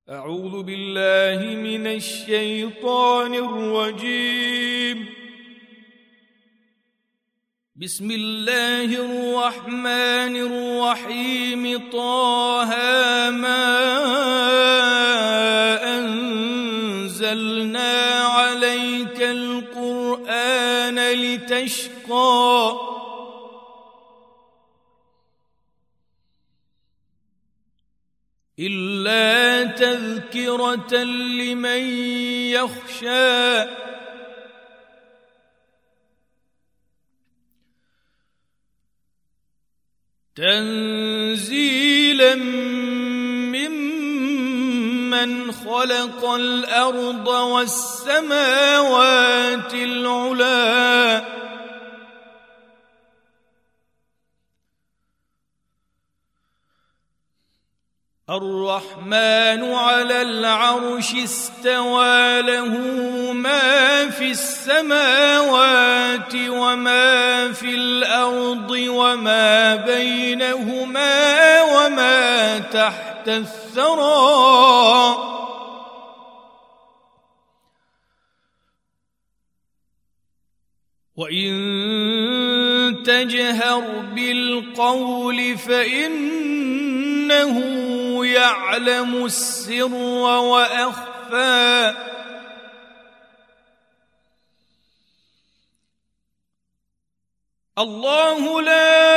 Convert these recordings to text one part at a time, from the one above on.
أعوذ بالله من الشيطان الرجيم. بسم الله الرحمن الرحيم. طه ما أنزلنا عليك القرآن لتشقى إلا تذكرة لمن يخشى تنزيلا ممن خلق الأرض والسماوات العلى الرحمن على العرش استوى له ما في السماوات وما في الأرض وما بينهما وما تحت الثرى وإن تجهر بالقول فإنه يعلم السر وأخفى الله لا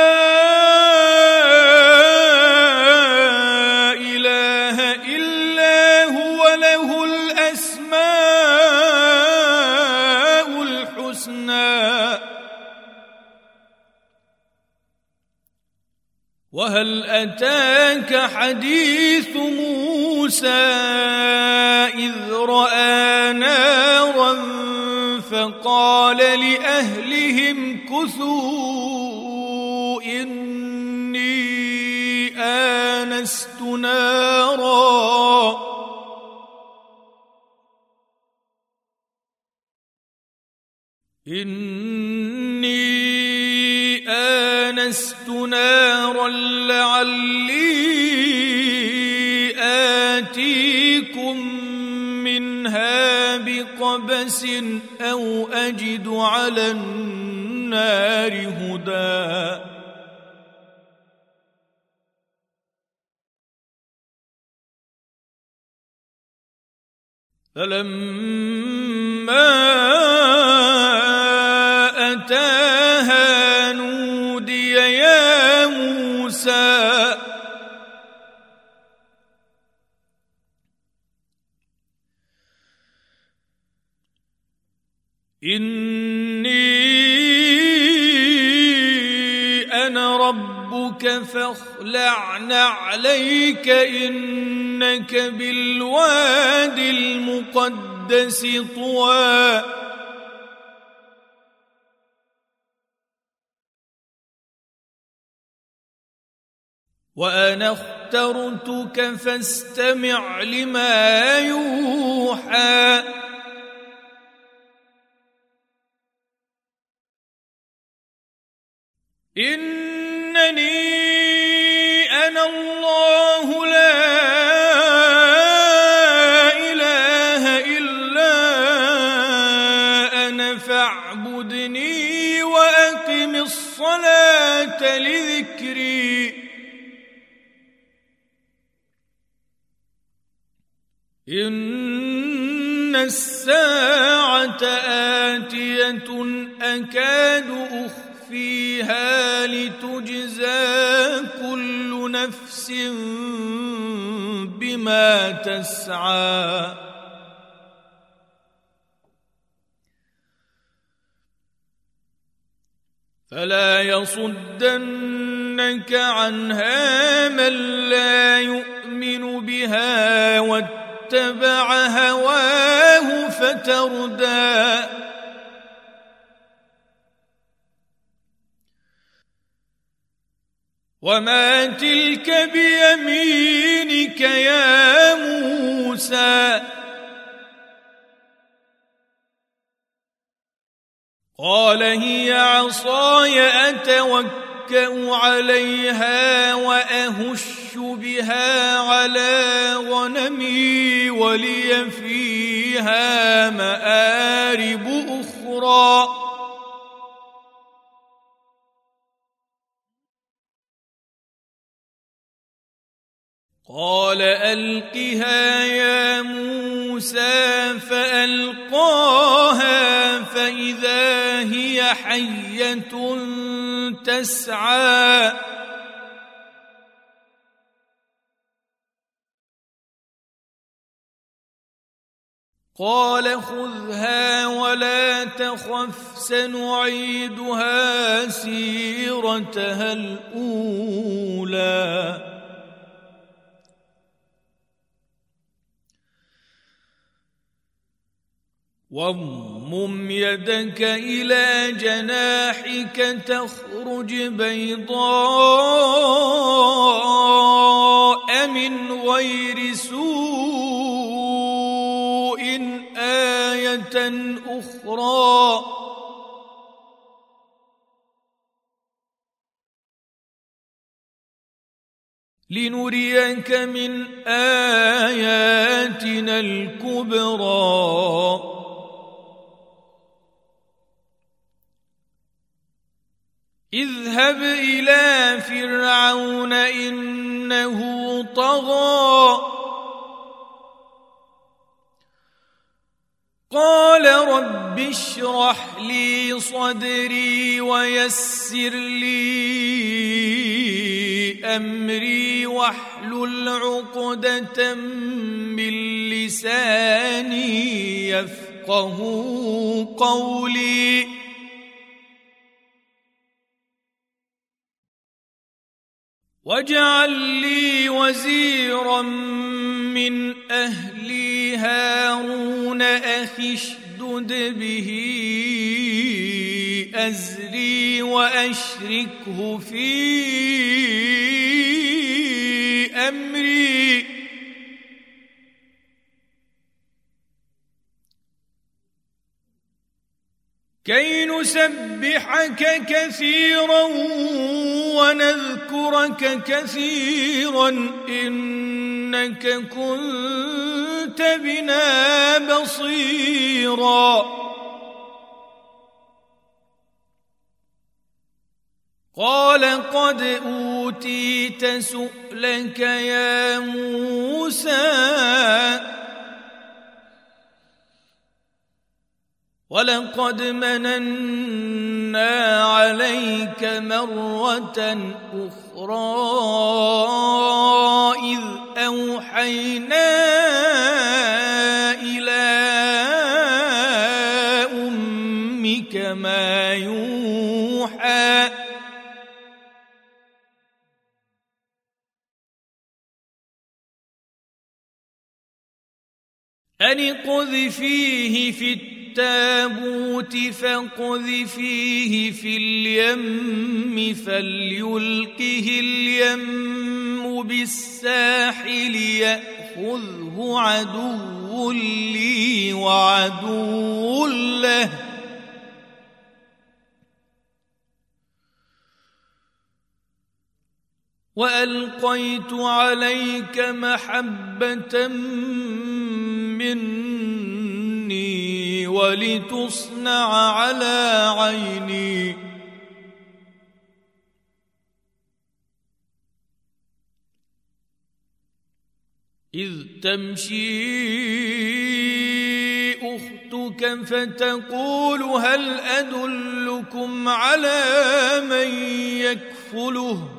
إله إلا هو له الأسماء الحسنى وهل أتاك حديث موسى إذ رأى نارا فقال لأهلهم كثوا إني آنست نارا لعلي آتيكم منها بقبس أو أجد على النار هدى فلما أتاها نودي يا موسى إني أنا ربك فاخلع نعليك إنك بالواد المقدس طوى وأنا اخترتك فاستمع لما يوحى إنني أنا الله لا إله إلا أنا فاعبدني وأقم الصلاة لذكري إن الساعة آتية أكاد أخفيها لتجزى كل نفس بما تسعى فلا يصدنك عنها من لا يؤمن بها واتبع هواه فتردى وما تلك بيمينك يا موسى قال هي عصاي أتوكأ عليها وأهش أحش بها على غنمي ولي فيها مآرب أخرى قال ألقها يا موسى فألقاها فإذا هي حية تسعى قال خذها ولا تخف سنعيدها سيرتها الأولى واضمم يدك إلى جناحك تخرج بيضاء من غير سوء آية أخرى لنريك من آياتنا الكبرى اذهب إلى فرعون إنه طغى قال رب اشرح لي صدري ويسر لي أمري واحلل عقدة من لساني يفقه قولي واجعل لي وزيرا من أهلي هارون أخي اشدد به أزري وأشركه في أمري كي نسبحك كثيرا ونذكرك كثيرا إنك كنت بنا بصيرا قال قد أوتيت سؤلك يا موسى ولقد مننا عليك مرة أخرى إذ أوحينا إلى أمك ما يوحى أن اقذفيه في التابوت فاقذفيه في اليم فليلقه اليم بالساحل يأخذه عدو لي وعدو له وألقيت عليك محبة مني ولتصنع على عيني إذ تمشي أختك فتقول هل أدلكم على من يكفله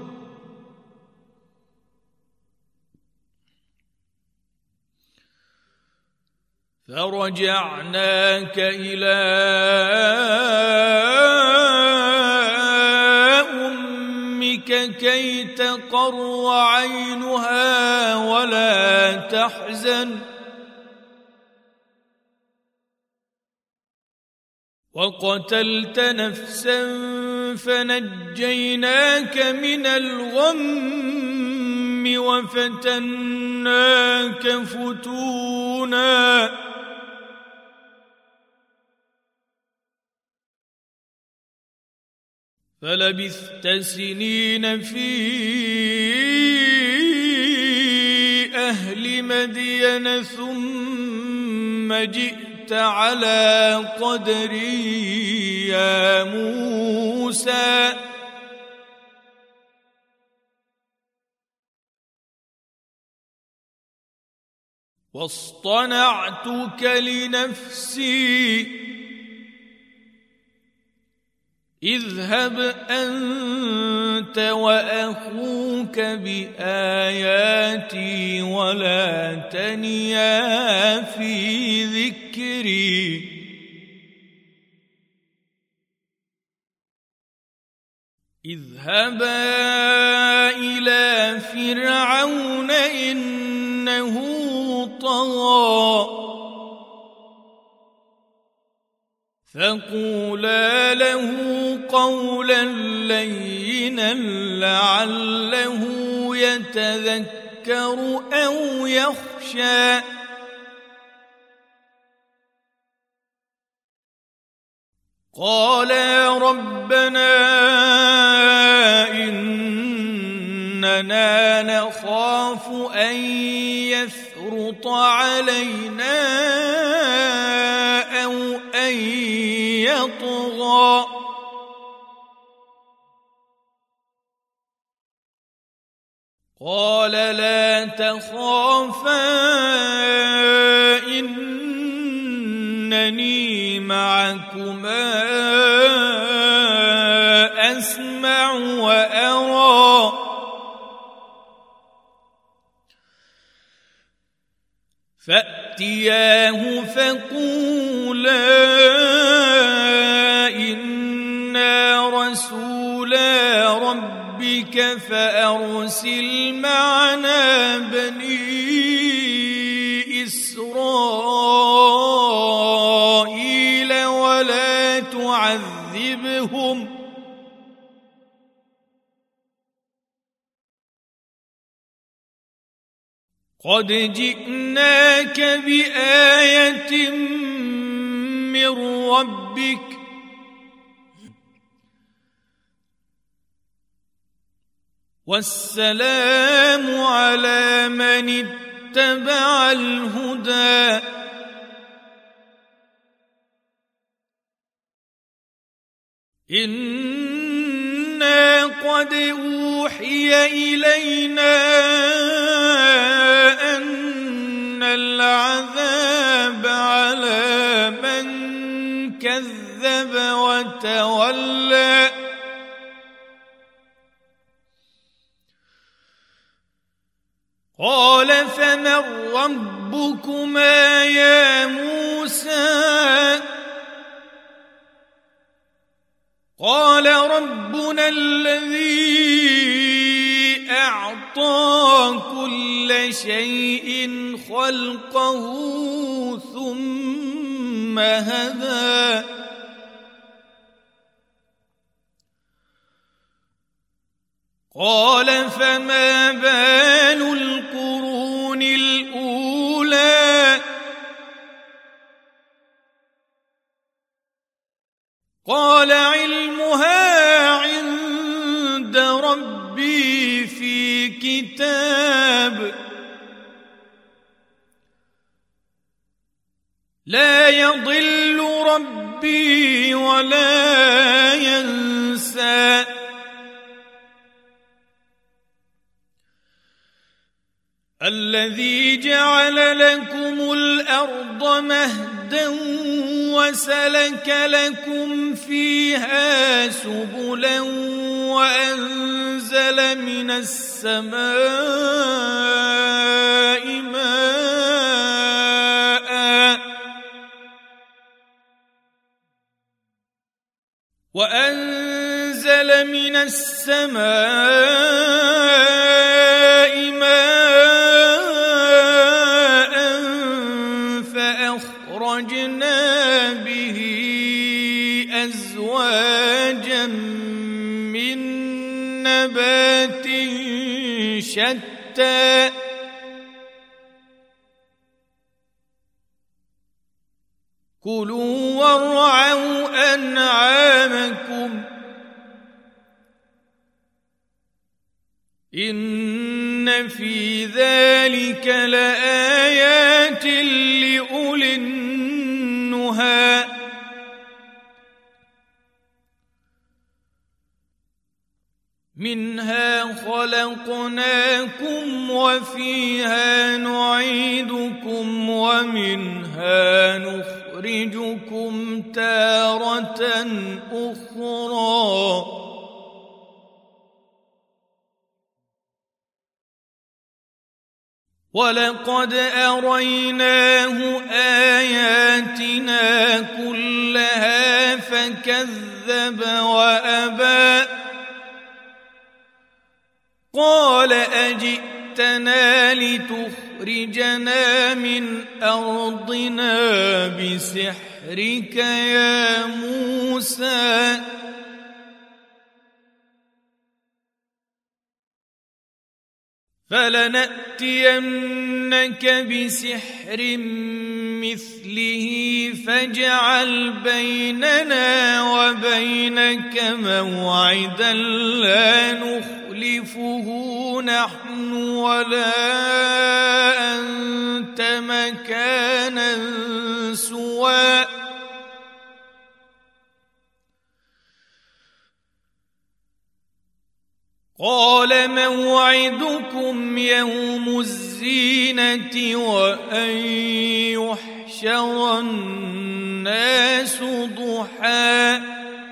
فرجعناك إلى أمك كي تقر عينها ولا تحزن وقتلت نفسا فنجيناك من الغم وفتناك فتونا فلبثت سنين في أهل مدين ثم جئت على قدري يا موسى واصطنعتك لنفسي اذهب أنت وأخوك بآياتي ولا تنيا في ذكري اذهبا إلى فرعون إنه طغى فقولا له قولا لينا لعله يتذكر أو يخشى قالا ربنا إننا نخاف أن يفرط علينا أو أن يطغى قال لا تخافا إنني معكما أسمع وأرى فأتياه فقولا إنا رسولا ربك فأرسل معنا بني إسرائيل ولا تعذبهم قد جئناك بآية من ربك والسلام على من اتبع الهدى إنا قد أوحي إلينا أن العذاب على من كذب وتولى قال فمن ربكما يا موسى قال ربنا الذي أعطى كل شيء خلقه ثم هدى قال فما بال القرون الأولى قال علمها عند ربي في كتاب لا يضل ربي ولا ينسى الذي جعل لكم الأرض مهدا وسلك لكم فيها سبلا وأنزل من السماء ماء فأخرجنا به أزواجا من نبات شتى كلوا وارعوا أنعامكم إن في ذلك لآيات لأولي النهى منها خلقناكم وفيها نعيدكم ومنها نخرجكم تارة أخرى ولقد أريناه آياتنا كلها فكذب وأبى قال أجئتنا لتخرجنا من أرضنا بسحرك يا موسى فلنأتينك بسحر مثله فاجعل بيننا وبينك موعدا لا نخلفه نحن ولا أنت مكانا سوى قال موعدكم يوم الزينة وأن يحشر الناس ضحى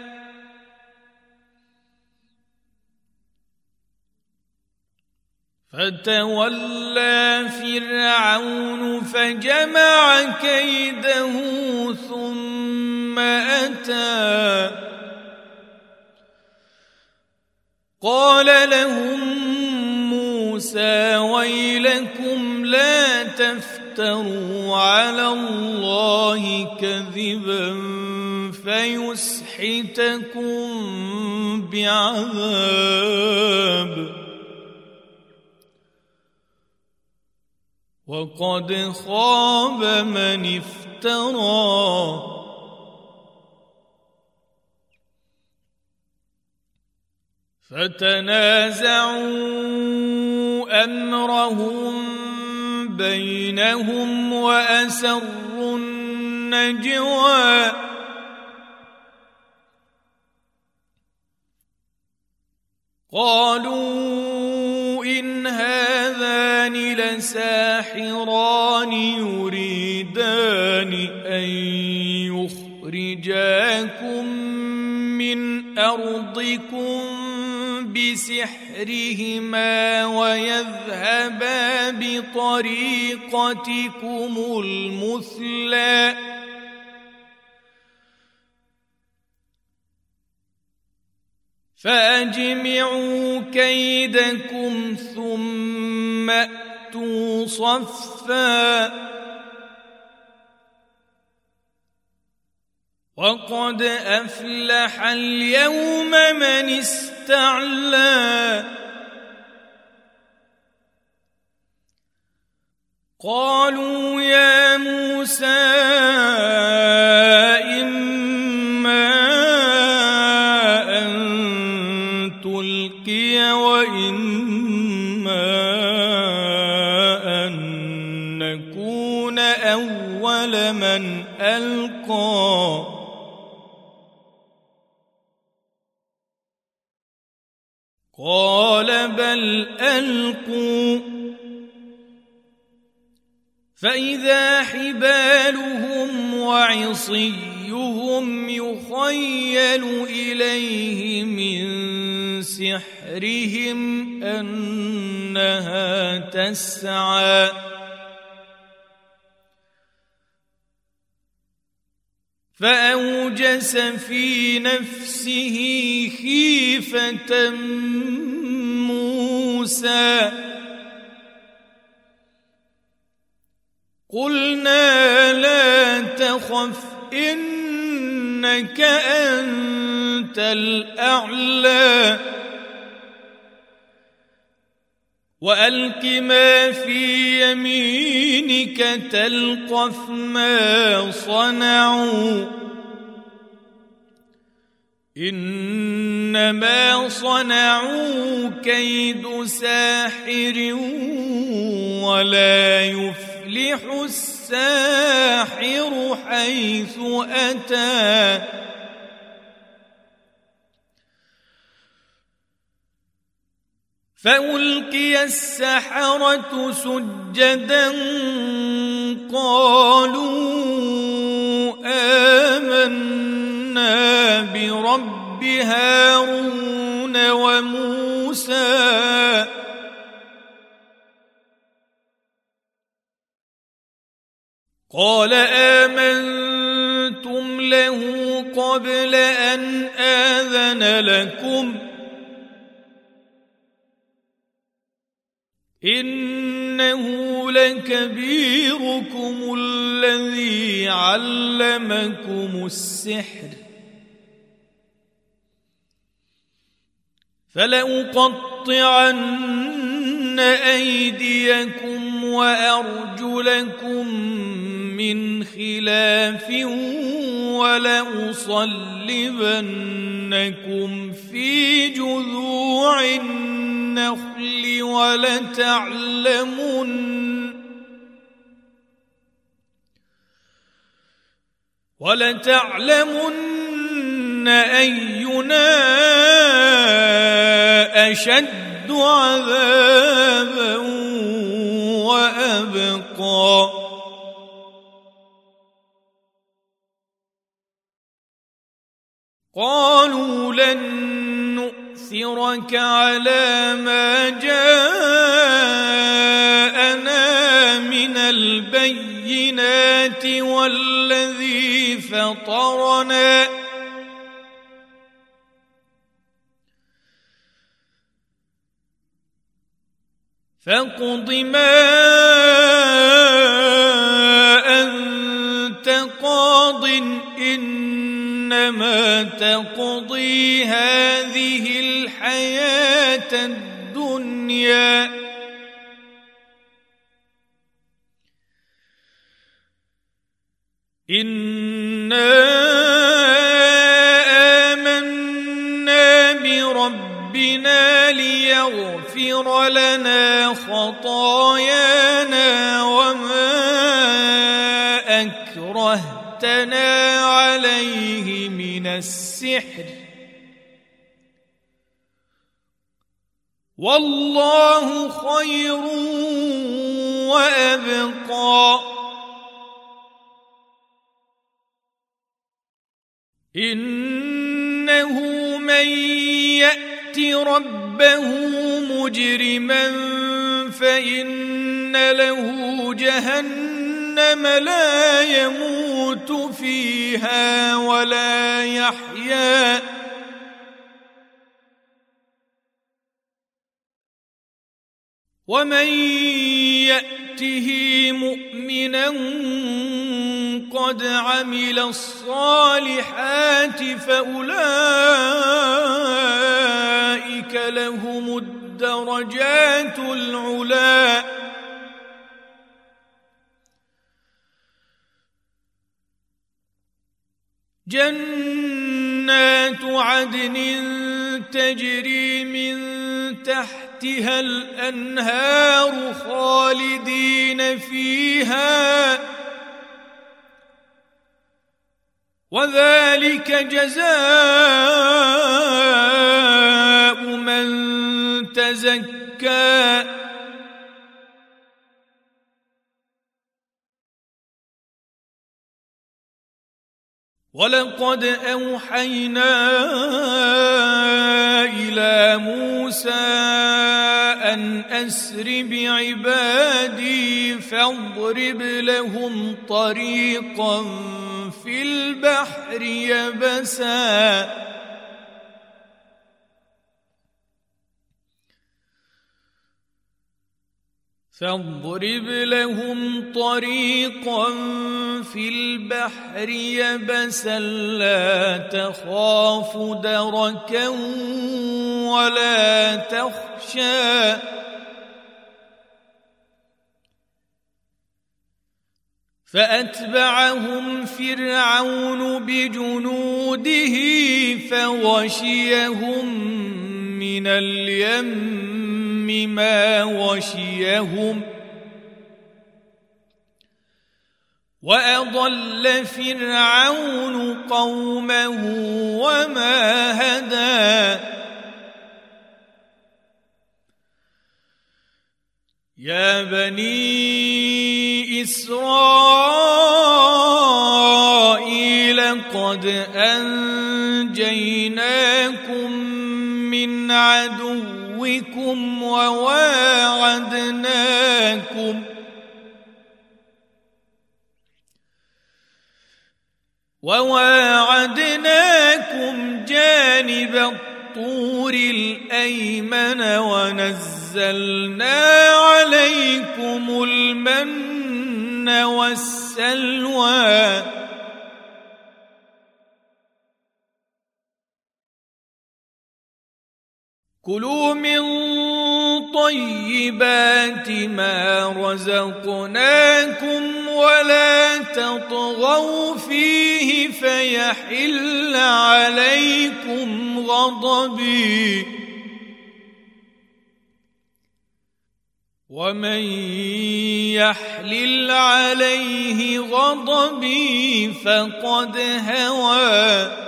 فتولى فرعون فجمع كيده ثم أتى قال لهم موسى ويلكم لا تفتروا على الله كذبا فيسحتكم بعذاب وقد خاب من افترى فتنازعوا أمرهم بينهم وأسروا النجوى قالوا إن هذان لساحران يريدان أن يخرجاكم من أرضكم بسحرهما ويذهبا بطريقتكم المثلى فأجمعوا كيدكم ثم أتوا صفا وقد أفلح اليوم من استعلى قالوا يا موسى إما أن تلقي وإما أن نكون أول من ألقى قال بل ألقوا فإذا حبالهم وعصيهم يخيل إليه من سحرهم أنها تسعى فأوجس في نفسه خيفة موسى قلنا لا تخف إنك أنت الأعلى وألق ما في يمينك تلقف ما صنعوا إنما صنعوا كيد ساحر ولا يفلح الساحر حيث أتى فألقي السحرة سجدا قالوا آمنا برب هارون وموسى قال آمنتم له قبل أن آذن لكم إنه لكبيركم الذي علمكم السحر فلأقطعن أيديكم وأرجلكم من خلاف ولأصلبنكم في جذوع النخل ولتعلمن أينا أشد عذابا وأبقى قالوا لن نؤثرك على ما جاءنا من البينات والذي فطرنا فاقض ما أنت قاض إنما تقضي هذه الحياة الدنيا إنا آمنا بربنا ليغفر لنا خطايانا وما أكرهتنا عليه من السحر والله خير وأبقى إنه من يأت ربه مجرما فإن له جهنم لا يموت فيها ولا يحيا ومن يأته مؤمنا قد عمل الصالحات فأولئك لهم الدرجات العلى جنات عدن تجري من تحتها الأنهار خالدين فيها وذلك جزاء من تزكى ولقد أوحينا إلى موسى أن أسر بعبادي فاضرب لهم طريقا في البحر يبسا فاضرب لهم طريقا في البحر يبسا لا تخاف دركا ولا تخشى فأتبعهم فرعون بجنوده فغشيهم من اليم ما غشيهم وأضل فرعون قومه وما هدى يا بني إسرائيل قد أنجيناكم من عدوكم وواعدناكم جانب الطور الأيمن ونزلنا عليكم المن والسلوى كلوا من طيبات ما رزقناكم ولا تطغوا فيه فيحل عليكم غضبي ومن يحلل عليه غضبي فقد هوى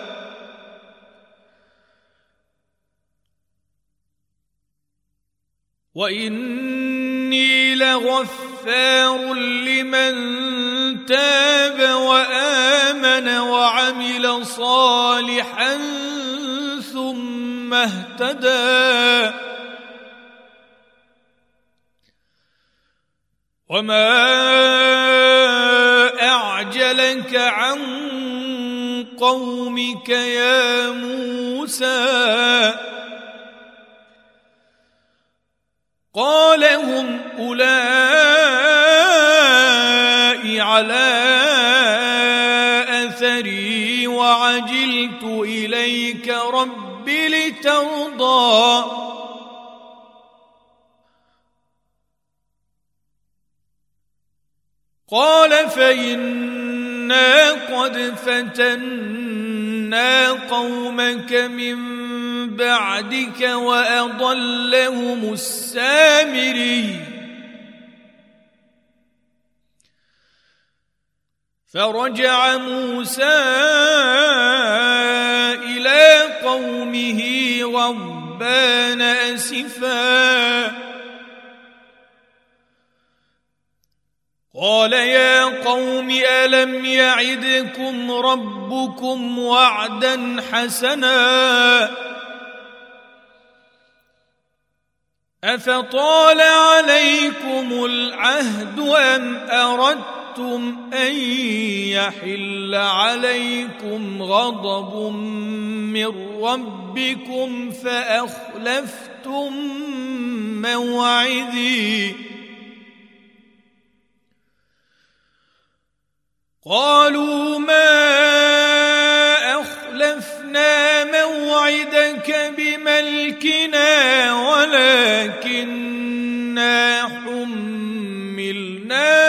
وإني لغفار لمن تاب وآمن وعمل صالحا ثم اهتدى وما أعجلك عن قومك يا موسى قال هم أولئك على أثري وعجلت إليك رب لترضى قال فإنا قد فتنا قومك من بعدك وأضلهم السامري فرجع موسى إلى قومه غضبان أسفا قال يا قوم ألم يعدكم ربكم وعدا حسنا أفطال عليكم العهد أم أردتم أن يحل عليكم غضب من ربكم فأخلفتم موعدي قالوا ما أخلفنا موعدك بملكنا ولكننا حملنا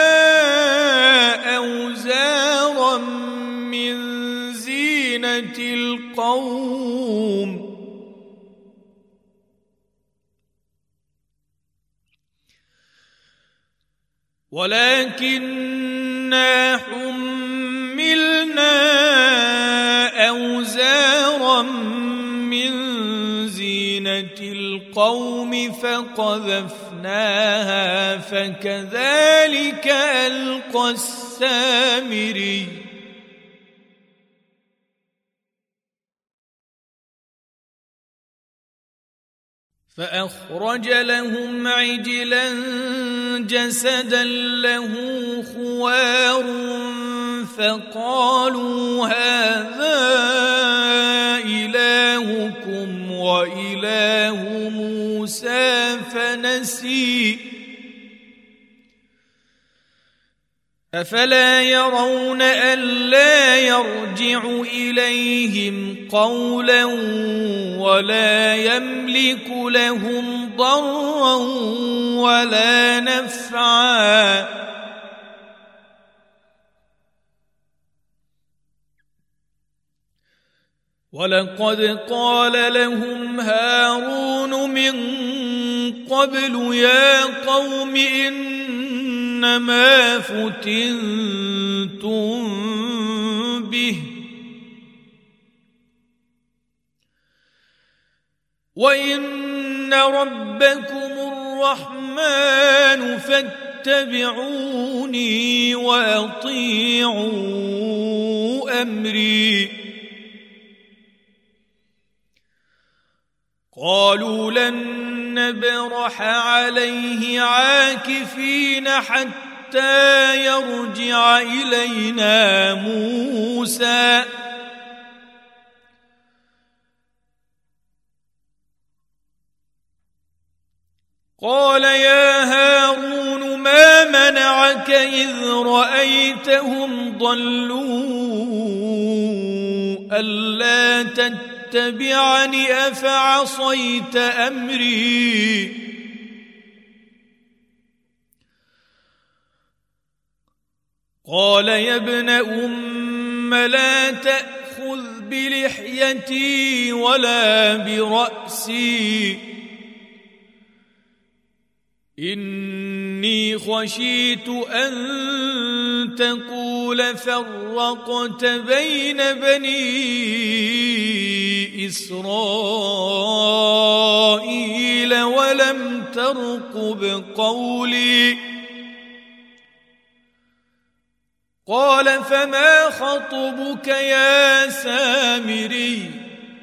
أوزارا من زينة القوم ولكننا حملنا أوزارا من زينة القوم فقذفناها فكذلك ألقى السامري فأخرج لهم عجلا جسدا له خوار فقالوا هذا إلهكم وإله موسى فنسي أفلا يرون ألا يرجع إليهم قولا ولا يملك لهم ضرا ولا نفعا ولقد قال لهم هارون من قبل يا قوم إنما فتنتم به وإن ربكم الرحمن فاتبعوني وأطيعوا أمري. قالوا لن نبرح عليه عاكفين حتى يرجع إلينا موسى. قال يا هارون ما منعك إذ رأيتهم ضلوا ألا تتبعني أفعصيت أمري. قال يا ابن أم لا تأخذ بلحيتي ولا برأسي إني خشيت أن تقول فرقت بين بني إسرائيل ولم ترقب قولي. قال فما خطبك يا سامري؟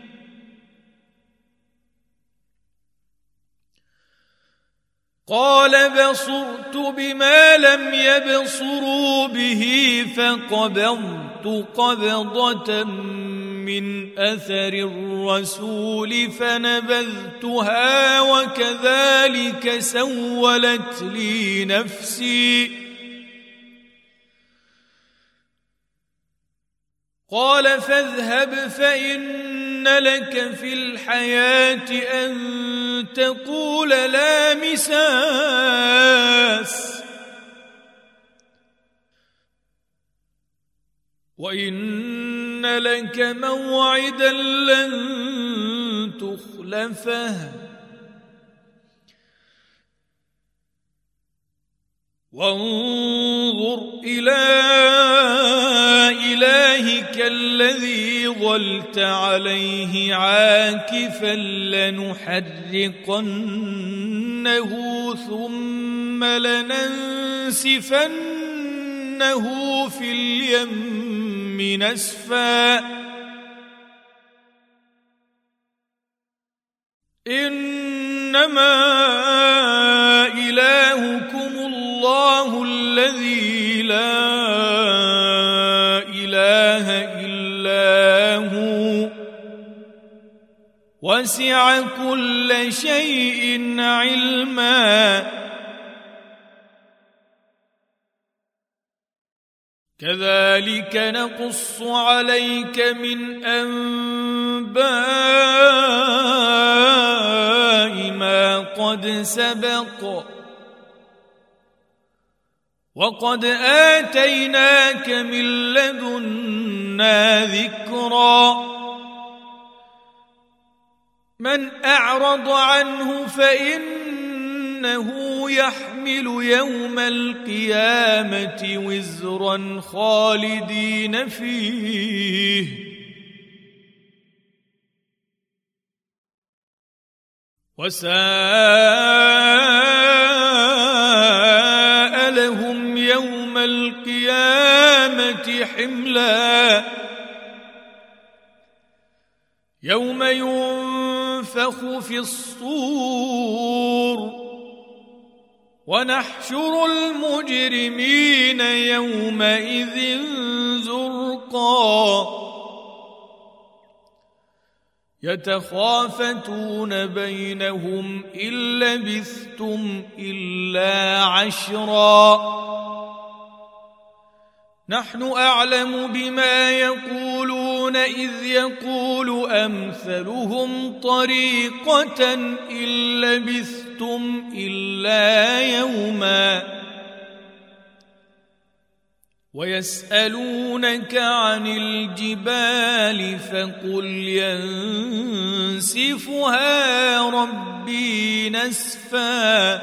قال بصرت بما لم يبصروا به فقبضت قبضة من أثر الرسول فنبذتها وكذلك سولت لي نفسي. قال فاذهب فإن لك في الحياة أن تقول لا مساس وإن لك موعدا لن تخلفه وانظر إلى إلهك الذي ظلت عليه عاكفا لنحرقنه ثم لننسفنه في اليم نسفا إنما إلهكم الله الذي لا إله إلا هو وسع كل شيء علما. كذلك نقص عليك من أنباء ما قد سبق وقد آتيناك من لدنا ذكرا. من أعرض عنه فإنه يحمل يوم القيامة وزرا خالدين فيه وساء لهم يوم القيامة حملا. يوم ينفخ في الصور ونحشر المجرمين يومئذ زرقا. يتخافتون بينهم إن لبثتم إلا عشرا. نحن أعلم بما يقولون إذ يقول أمثلهم طريقة إن لبثتم إلا يوما ويسألونك عن الجبال فقل ينسفها ربي نسفا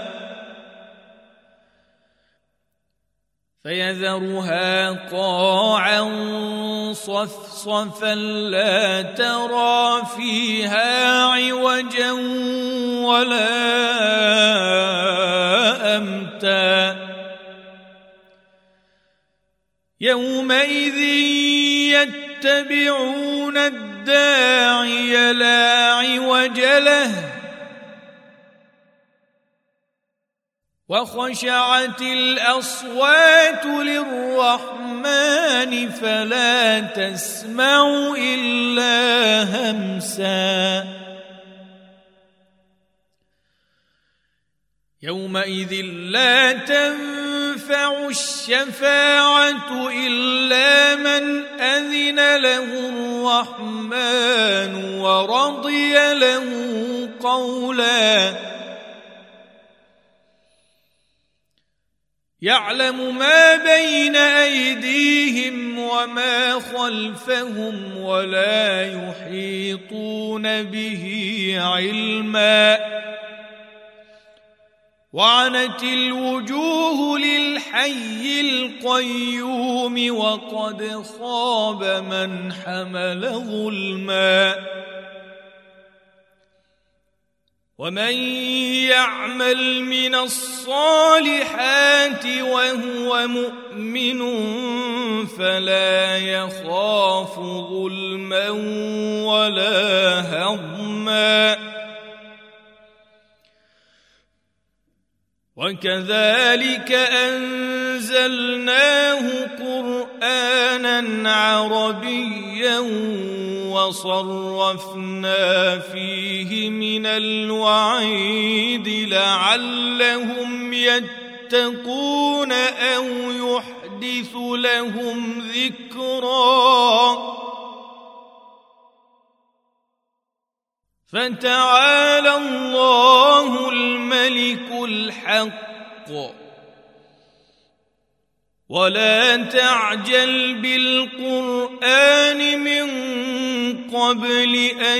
فيذرها قاعا صفصفا لا ترى فيها عوجا ولا أمتا يومئذ يتبعون الداعي لا عوج له وخشعت الأصوات للرحمن فلا تسمع إلا همسا يومئذ لا تنفع الشفاعة إلا من أذن له الرحمن ورضي له قولا يعلم ما بين أيديهم وما خلفهم ولا يحيطون به علما وعنت الوجوه للحي القيوم وقد خاب من حمل ظلما ومن يعمل من الصالحات وهو مؤمن فلا يخاف ظلما ولا هضما وكذلك أنزلناه قرآنا عربيا وصرفنا فيه من الوعيد لعلهم يتقون أو يحدث لهم ذكرا فتعالى الله الملك الحق ولا تعجل بالقرآن من قبل أن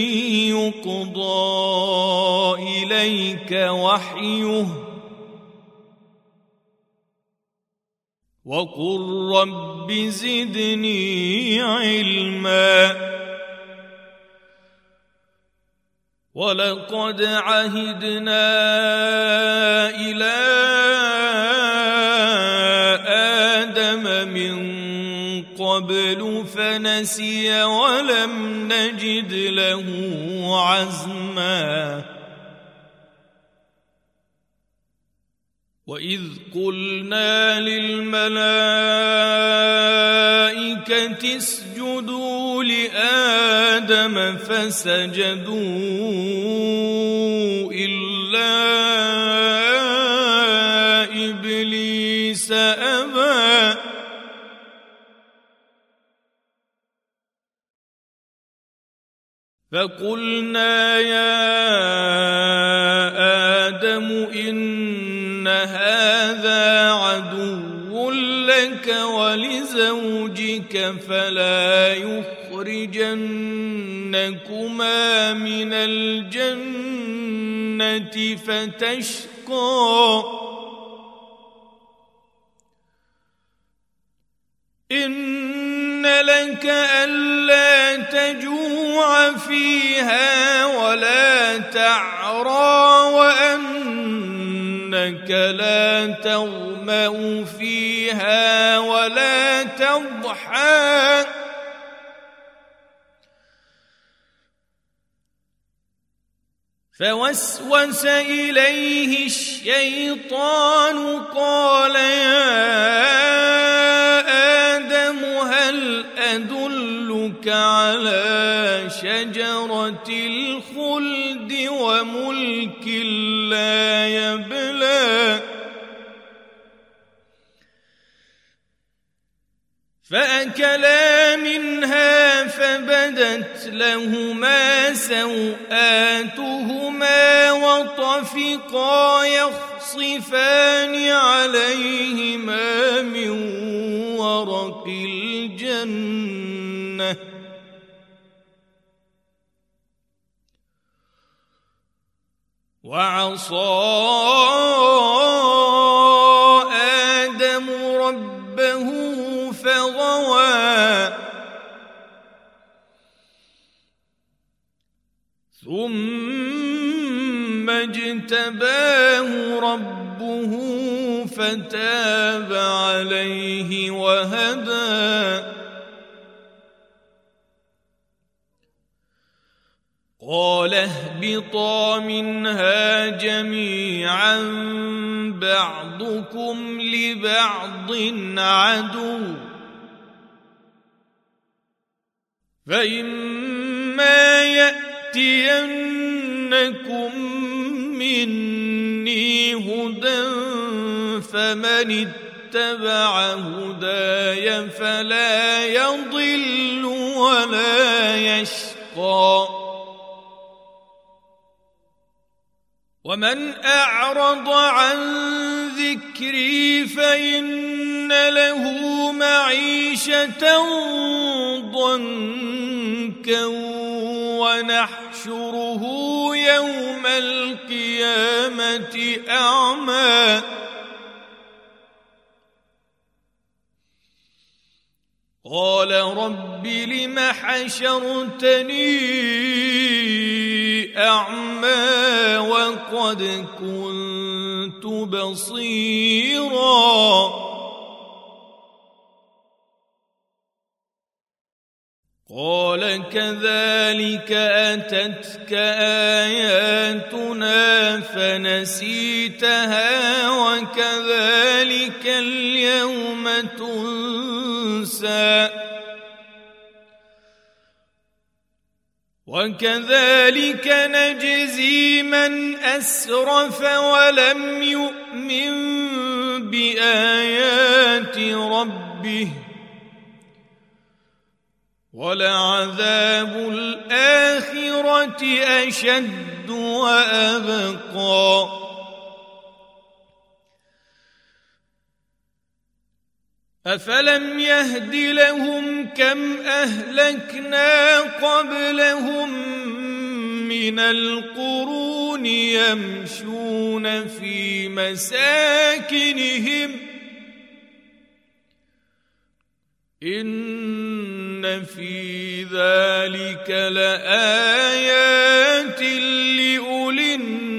يقضى إليك وحيه وقل رب زدني علما ولقد عهدنا إلى آدم من قبل فنسي ولم نجد له عزما وإذ قلنا للملائكة اسجدوا لآدم فسجدوا إلا إبليس أبى فقلنا يا آدم إن هذا عدو لك ولزوجك فلا يخرجنكما من الجنة فتشقى إن لك ألا تجوع فيها ولا تعرى وأنك لا تظمأ فيها ولا تضحى فوسوس إليه الشيطان قال يا آدم هل أدلك على شجرة الخلد وملك لا يبلى فأكلا منها فبدت لهما سوآتهما وطفقا يخصفان عليهما من ورق الجنة وعصى آدم ربه فغوى ثم اجتباه ربه فتاب عليه وهدى قال اهبطا منها جميعا بعضكم لبعض عدو فإما يأتينكم مني هدى فمن اتبع هداي فلا يضل ولا يشقى ومن أعرض عن ذكري فإن له معيشة ضنكا ونحشره يوم القيامة أعمى قال رب لم حشرتني أعمى وقد كنت بصيرا قال كذلك أتتك آياتنا فنسيتها وكذلك اليوم تنسى وكذلك نجزي من أسرف ولم يؤمن بآيات ربه ولعذاب الآخرة أشد وأبقى أفلم يهد لهم كم أهلكنا قبلهم من القرون يمشون في مساكنهم إن في ذلك لآيات لأولي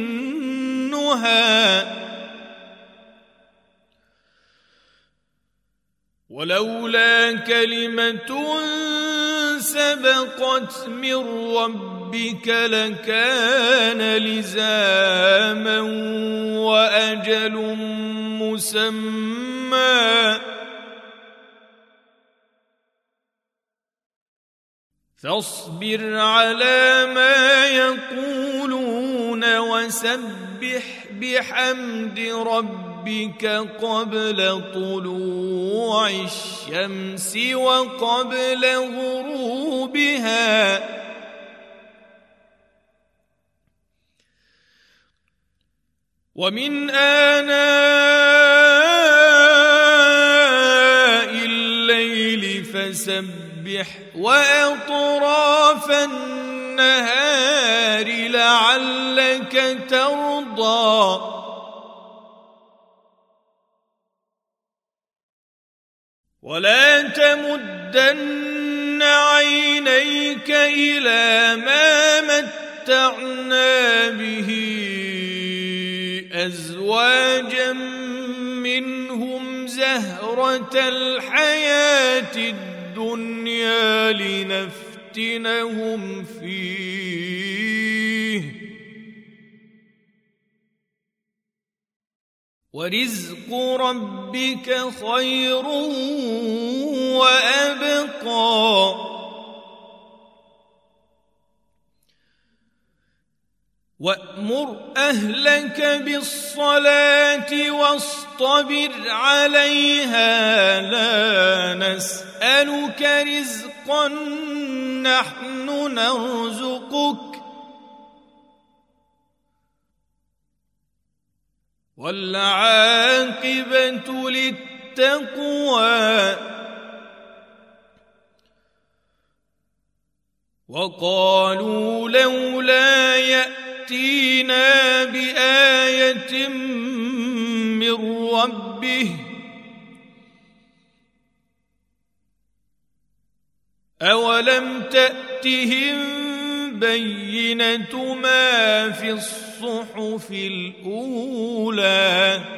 النهى ولولا كلمة سبقت من ربك لكان لزاما وأجل مسمى فاصبر على ما يقولون وسبح بحمد ربك قبل طلوع الشمس وقبل غروبها ومن آناء الليل فسبح وأطراف النهار لعلك ترضى ولا تمدن عينيك إلى ما متعنا به أزواجا منهم زهرة الحياة الدنيا لنفتنهم فيه ورزق ربك خير وأبقى وأمر أهلك بالصلاة واصطبر عليها لا نسألك رزقا نحن نرزقك والعاقبة للتقوى وقالوا لولا يأتينا بآية من ربه أولم تأتهم بينة ما في الصحف الأولى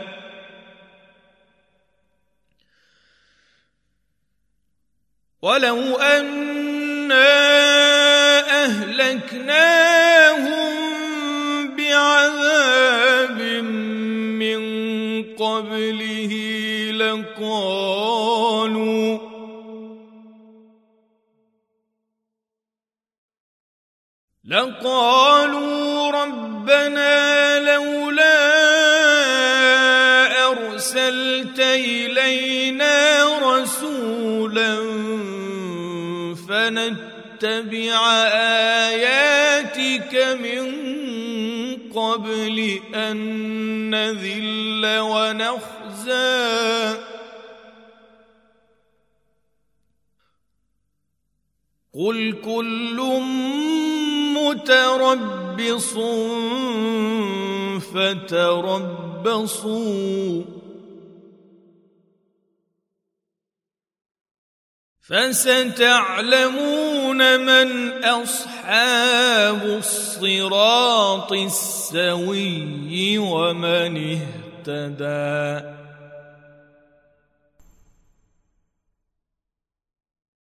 ولو أنا أهلكناهم بعذاب من قبله لقالوا ربنا لولا أرسلت إلينا رسولا فنتبع آياتك من قبل أن نذل ونخزى قل كل متربص فتربصوا فستعلمون من أصحاب الصراط السوي ومن اهتدى.